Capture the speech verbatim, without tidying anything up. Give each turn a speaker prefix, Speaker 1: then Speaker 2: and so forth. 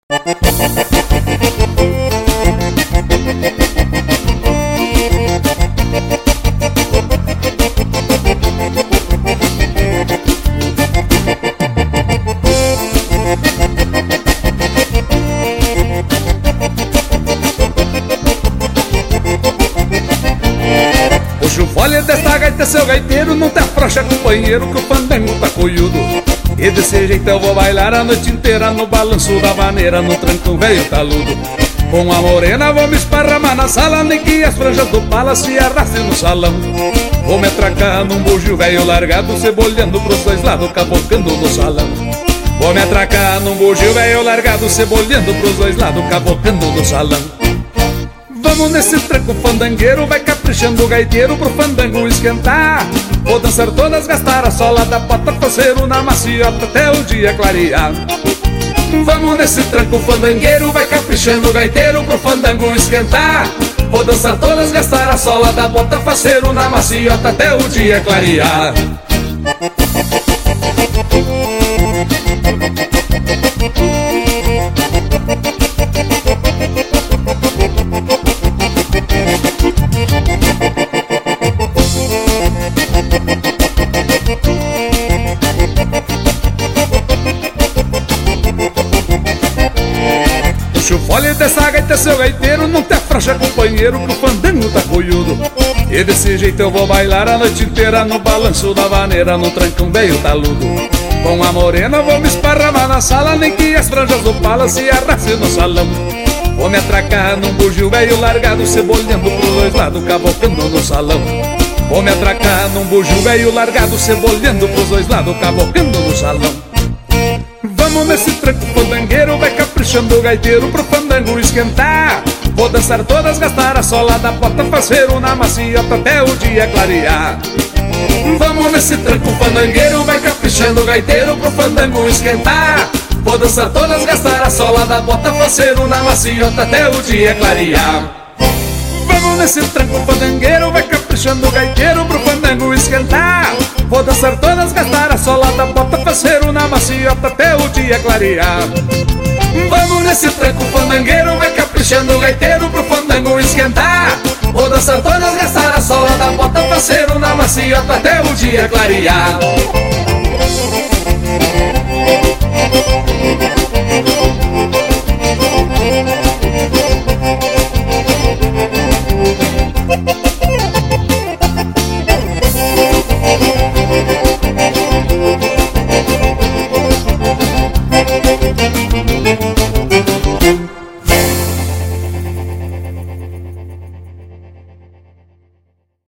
Speaker 1: Puxa o fole desta gaita, seu gaiteiro, não te afrouxa, companheiro, que o fandango tá coiudo. E desse jeito eu vou bailar a noite inteira no balanço da vaneira, no trancão velho taludo. Com a morena vou me esparramar na sala, nem que as franjas do pala se arrastem no salão. Vou me atracar num bugio velho largado, cebolhando pros dois lados, cabocando no salão. Vou me atracar num bugio velho largado, cebolhando pros dois lados, cabocando no salão. Vamos nesse tranco fandangueiro, vai caprichando o gaiteiro pro fandango esquentar. Vou dançar todas, gastar a sola da bota, faceiro na maciota até o dia clarear. Vamos nesse tranco fandangueiro, vai caprichando o gaiteiro pro fandango esquentar. Vou dançar todas, gastar a sola da bota, faceiro na maciota até o dia clarear. Puxa o fole dessa gaita, seu gaiteiro, não te afrouxa, companheiro, que o fandango tá coiudo. E desse jeito eu vou bailar a noite inteira no balanço da vaneira, no trancão velho taludo. Com a morena vou me esparramar na sala, nem que as franjas do pala se arrastem no salão. Vou me atracar num bugio velho largado, cebolhando pros dois lados, cabocando no salão. Vou me atracar num bugio velho largado, cebolhando pros dois lados, cabocando no salão. Vamos nesse tranco fandangueiro, vai caprichando o gaiteiro pro fandango esquentar. Vou dançar todas, gastar a sola da bota, faceiro na maciota até o dia clarear. Vamos nesse tranco fandangueiro, vai caprichando o gaiteiro pro fandango esquentar. Vou dançar todas, gastar a sola da bota, faceiro na maciota até o dia clarear. Vamos nesse tranco fandangueiro, vai caprichando o gaiteiro pro fandango esquentar. Vou dançar todas, gastar a sola da bota, faceiro na maciota até o dia clarear. Vamos nesse tranco fandangueiro, vai caprichando o gaiteiro pro fandango esquentar. Vou dançar todas, gastar a sola da bota, faceiro na maciota até o dia clarear.